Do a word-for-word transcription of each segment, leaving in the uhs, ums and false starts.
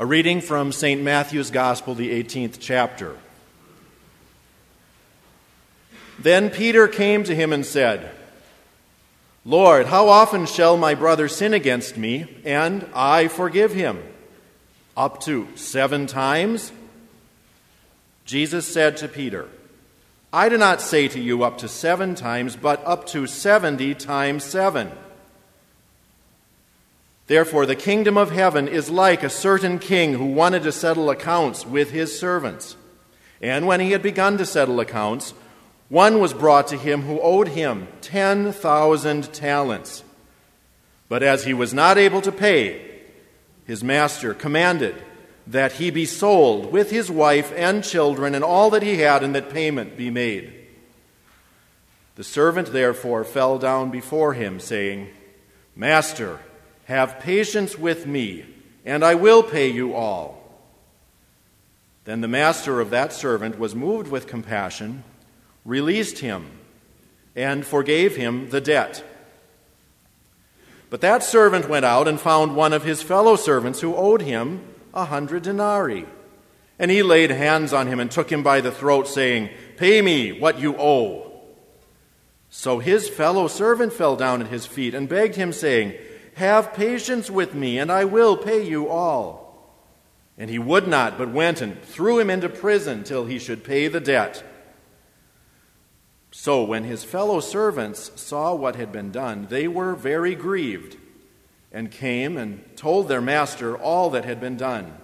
A reading from Saint Matthew's Gospel, the eighteenth chapter. Then Peter came to him and said, "Lord, how often shall my brother sin against me, and I forgive him? Up to seven times?" Jesus said to Peter, "I do not say to you up to seven times, but up to seventy times seven. Therefore, the kingdom of heaven is like a certain king who wanted to settle accounts with his servants. And when he had begun to settle accounts, one was brought to him who owed him ten thousand talents. But as he was not able to pay, his master commanded that he be sold with his wife and children and all that he had, and that payment be made. The servant therefore fell down before him, saying, 'Master, have patience with me, and I will pay you all.' Then the master of that servant was moved with compassion, released him, and forgave him the debt. But that servant went out and found one of his fellow servants who owed him a hundred denarii. And he laid hands on him and took him by the throat, saying, 'Pay me what you owe.' So his fellow servant fell down at his feet and begged him, saying, 'Have patience with me, and I will pay you all.' And he would not, but went and threw him into prison till he should pay the debt. So when his fellow servants saw what had been done, they were very grieved, and came and told their master all that had been done.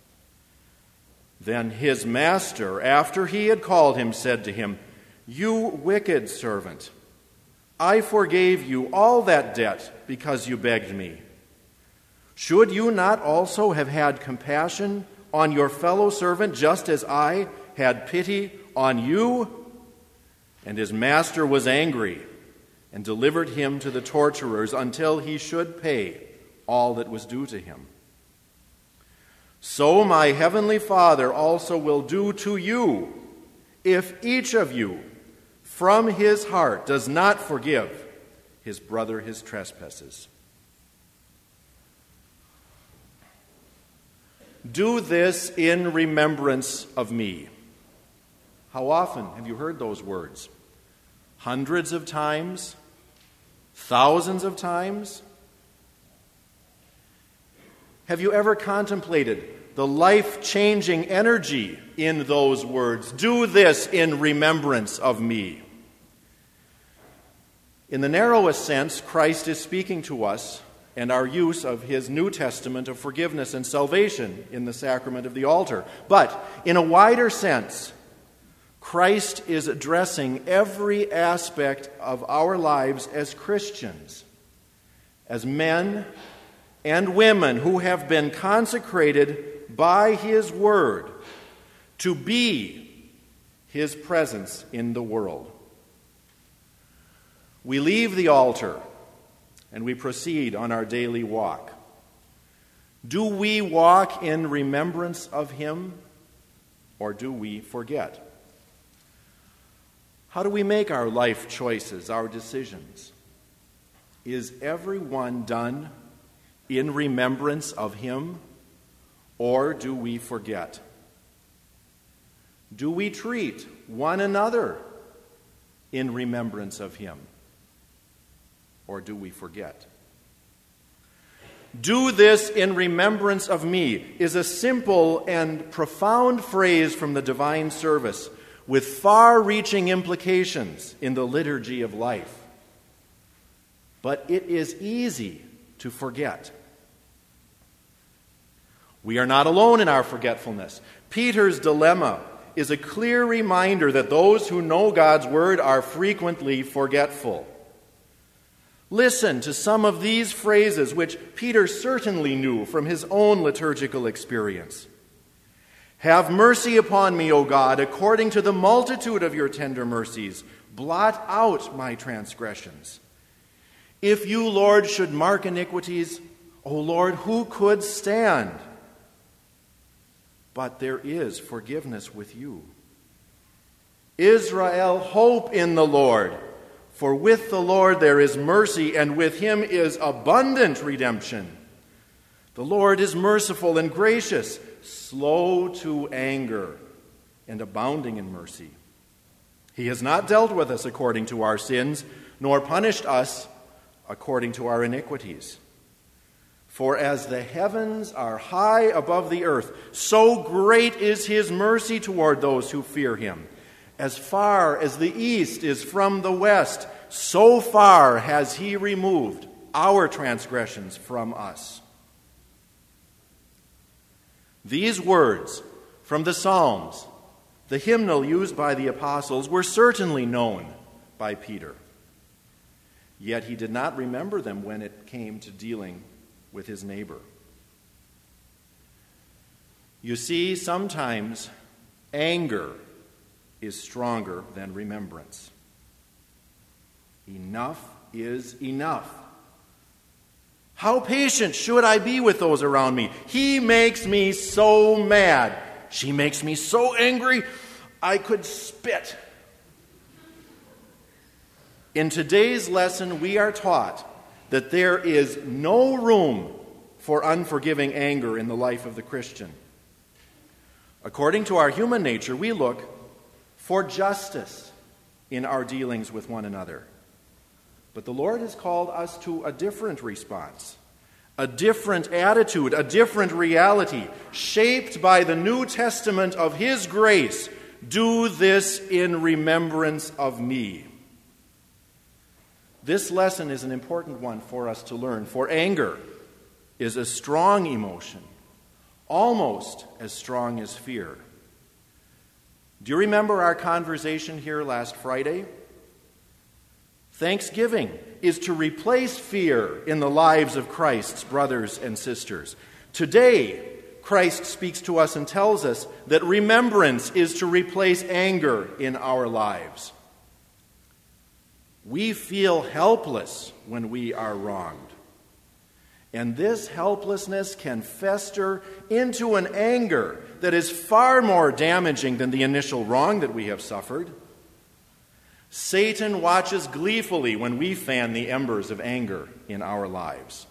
Then his master, after he had called him, said to him, 'You wicked servant, I forgave you all that debt because you begged me. Should you not also have had compassion on your fellow servant, just as I had pity on you?' And his master was angry and delivered him to the torturers until he should pay all that was due to him. So my heavenly Father also will do to you if each of you from his heart does not forgive his brother his trespasses. Do this in remembrance of me." How often have you heard those words? Hundreds of times? Thousands of times? Have you ever contemplated the life-changing energy in those words? Do this in remembrance of me. In the narrowest sense, Christ is speaking to us and our use of his New Testament of forgiveness and salvation in the sacrament of the altar. But in a wider sense, Christ is addressing every aspect of our lives as Christians, as men and women who have been consecrated by his word to be his presence in the world. We leave the altar and we proceed on our daily walk. Do we walk in remembrance of him, or do we forget? How do we make our life choices, our decisions? Is every one done in remembrance of him, or do we forget? Do we treat one another in remembrance of him, or do we forget? Do this in remembrance of me is a simple and profound phrase from the divine service with far-reaching implications in the liturgy of life. But it is easy to forget. We are not alone in our forgetfulness. Peter's dilemma is a clear reminder that those who know God's word are frequently forgetful. Listen to some of these phrases which Peter certainly knew from his own liturgical experience. "Have mercy upon me, O God, according to the multitude of your tender mercies. Blot out my transgressions. If you, Lord, should mark iniquities, O Lord, who could stand? But there is forgiveness with you. Israel, hope in the Lord, for with the Lord there is mercy, and with him is abundant redemption. The The Lord is merciful and gracious, slow to anger, and abounding in mercy. He has not dealt with us according to our sins, nor punished us according to our iniquities. For as the heavens are high above the earth, so great is his mercy toward those who fear him. As far as the east is from the west, so far has he removed our transgressions from us. These words from the Psalms, the hymnal used by the apostles, were certainly known by Peter. Yet he did not remember them when it came to dealing with his neighbor. You see, sometimes anger is stronger than remembrance. Enough is enough. How patient should I be with those around me? He makes me so mad. She makes me so angry, I could spit. In today's lesson, we are taught that there is no room for unforgiving anger in the life of the Christian. According to our human nature, we look for justice in our dealings with one another. But the Lord has called us to a different response, a different attitude, a different reality, shaped by the New Testament of His grace. Do this in remembrance of me. This lesson is an important one for us to learn, for anger is a strong emotion, almost as strong as fear. Do you remember our conversation here last Friday? Thanksgiving is to replace fear in the lives of Christ's brothers and sisters. Today, Christ speaks to us and tells us that remembrance is to replace anger in our lives. We feel helpless when we are wronged. And this helplessness can fester into an anger that is far more damaging than the initial wrong that we have suffered. Satan watches gleefully when we fan the embers of anger in our lives.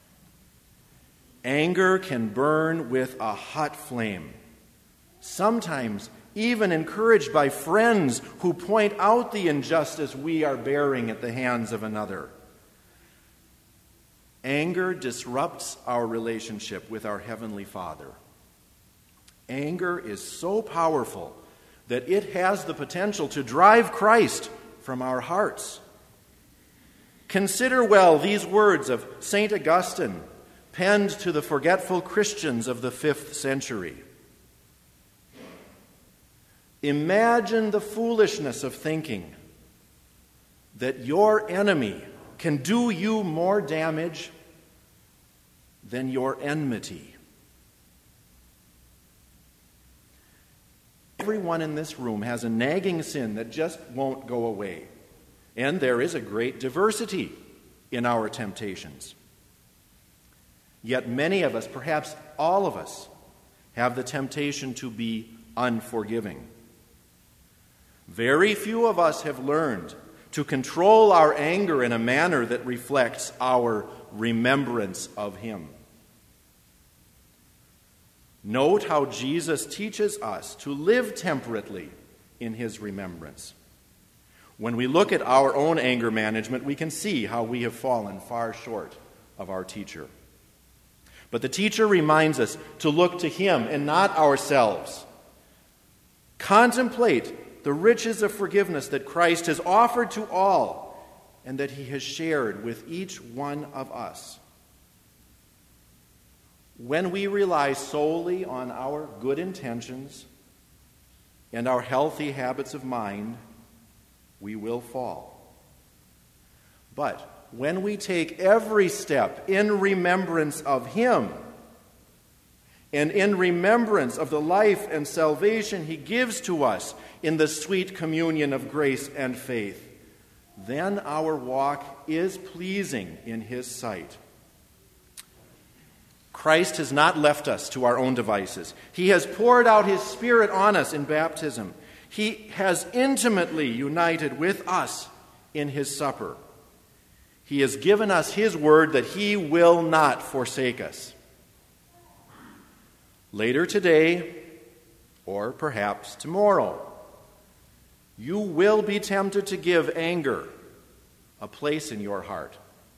Anger can burn with a hot flame, sometimes even encouraged by friends who point out the injustice we are bearing at the hands of another. Anger disrupts our relationship with our Heavenly Father. Anger is so powerful that it has the potential to drive Christ from our hearts. Consider well these words of Saint Augustine, penned to the forgetful Christians of the fifth century. Imagine the foolishness of thinking that your enemy can do you more damage than your enmity. Everyone in this room has a nagging sin that just won't go away. And there is a great diversity in our temptations. Yet many of us, perhaps all of us, have the temptation to be unforgiving. Very few of us have learned to control our anger in a manner that reflects our remembrance of Him. Note how Jesus teaches us to live temperately in His remembrance. When we look at our own anger management, we can see how we have fallen far short of our teacher. But the teacher reminds us to look to Him and not ourselves. Contemplate the riches of forgiveness that Christ has offered to all and that He has shared with each one of us. When we rely solely on our good intentions and our healthy habits of mind, we will fall. But when we take every step in remembrance of Him and in remembrance of the life and salvation He gives to us in the sweet communion of grace and faith, then our walk is pleasing in His sight. Christ has not left us to our own devices. He has poured out His Spirit on us in baptism. He has intimately united with us in His supper. He has given us His word that He will not forsake us. Later today, or perhaps tomorrow, you will be tempted to give anger a place in your heart.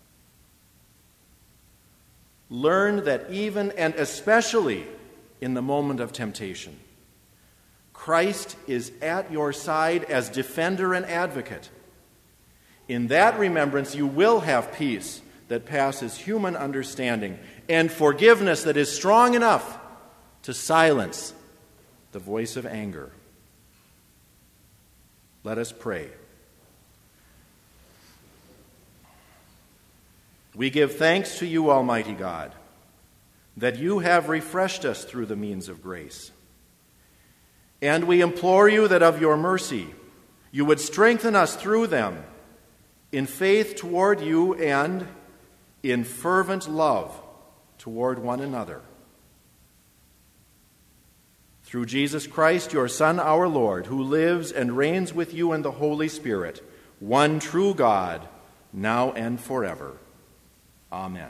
Learn that even and especially in the moment of temptation, Christ is at your side as defender and advocate. In that remembrance, you will have peace that passes human understanding and forgiveness that is strong enough to silence the voice of anger. Let us pray. We give thanks to you, Almighty God, that you have refreshed us through the means of grace. And we implore you that of your mercy you would strengthen us through them in faith toward you and in fervent love toward one another. Through Jesus Christ, your Son, our Lord, who lives and reigns with you in the Holy Spirit, one true God, now and forever. Amen.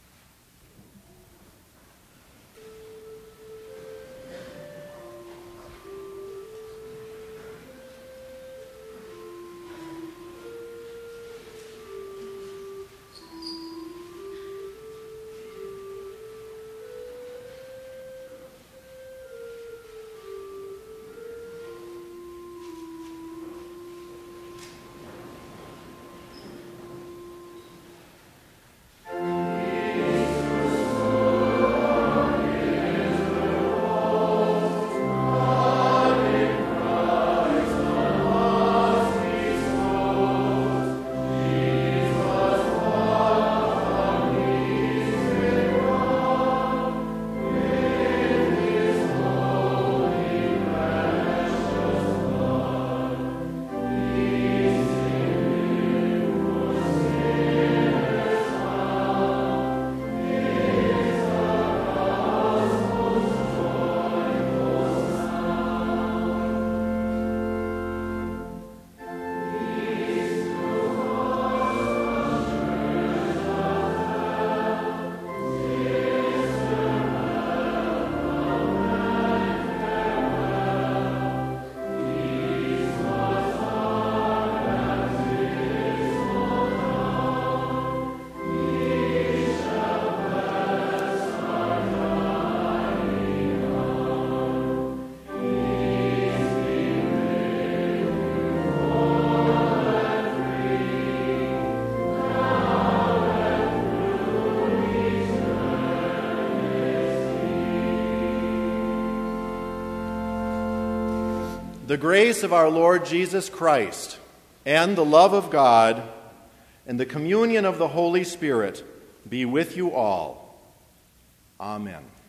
The grace of our Lord Jesus Christ, and the love of God, and the communion of the Holy Spirit be with you all. Amen.